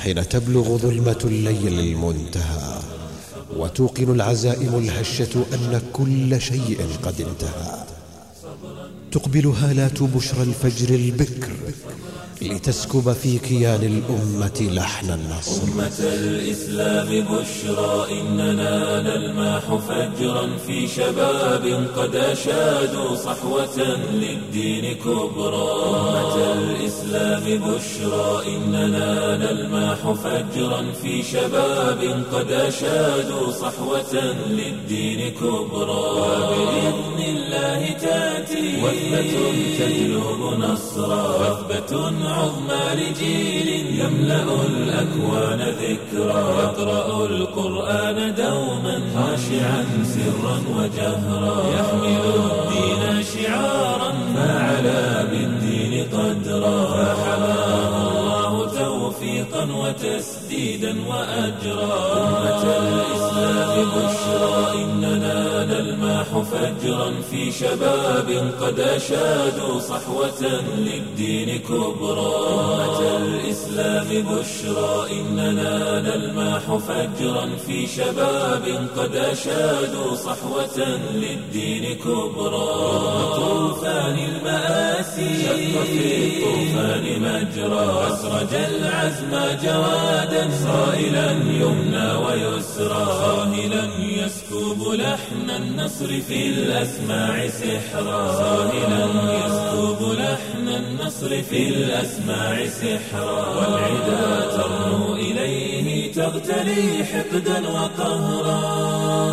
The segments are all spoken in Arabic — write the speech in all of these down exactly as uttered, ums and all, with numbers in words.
حين تبلغ ظلمة الليل المنتهى وتوقن العزائم الهشة أن كل شيء قد انتهى، تقبل هالات بشرى الفجر البكر لتسكب في كيان الأمة لحن النصر. أمة الإسلام بشرى إننا نلمح فجرا في شباب قد أشادوا صحوة للدين كبرى. أمة الإسلام بشرى إننا نلمح فجرا في شباب قد أشادوا صحوة للدين كبرى. وبإذن الله تأتي وثبة تجلب نصرا، وثبة عظمى لجيل يملأ الأكوان ذكرا، يقرأ القرآن دوما خاشعا سرا وجهرا، يحمل الدين شعارا فعلى بالدين قدرا، فحماه الله توفيقا وتسديدا وأجرا. أمة الإسلام بشرى إننا نلمح فجرا في شباب قد أشادوا صحوة للدين كبرى. أمة الإسلام بشرى إننا نلمح فجرا في شباب قد أشادوا صحوة للدين كبرى. طوفان المآسي شق في الطوفان مجرى، أسرج العزم جوادا صائلا يمنى ويسرى، صاهلا يسكب لحن النصر في الأسماع سحرا، صاهلا يسكب لحن النصر في الأسماع سحرا، والعدا ترنو إليه تغتلي حقدا وقهرا.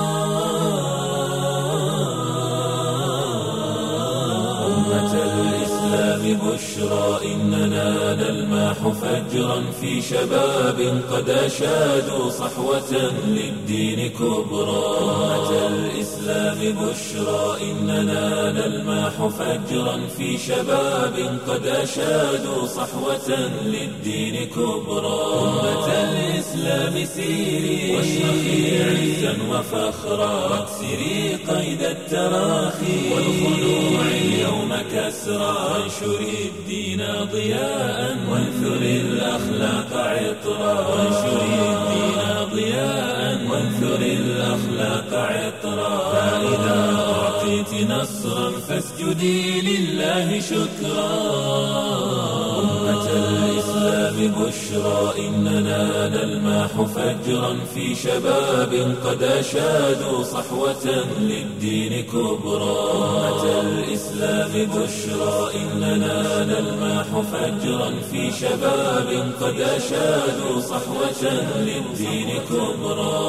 أمة الإسلام بشرى إننا نلمح فجرا في شباب قد أشادوا صحوة للدين كبرى. أمة الإسلام بشرى إننا نلمح فجرا في شباب قد أشادوا صحوة للدين كبرى. أمة الإسلام سيري واشرخي عزا وفخرا، واكسري قيد التراخي والخنوع اليوم كسرا، وانشري الدين ضياء وانثري الأخلاق عطرا، وانشري الدين ضياء وانثري الأخلاق عطرا، فإذا أعطيت نصرا فاسجدي لله شكرا. أمة الإسلام بشرى إننا نلمح فجرا في شباب قد أشادوا صحوة للدين كبرى. أمة الإسلام بشرى إننا نلمح فجرا في شباب قد أشادوا صحوة للدين كبرى.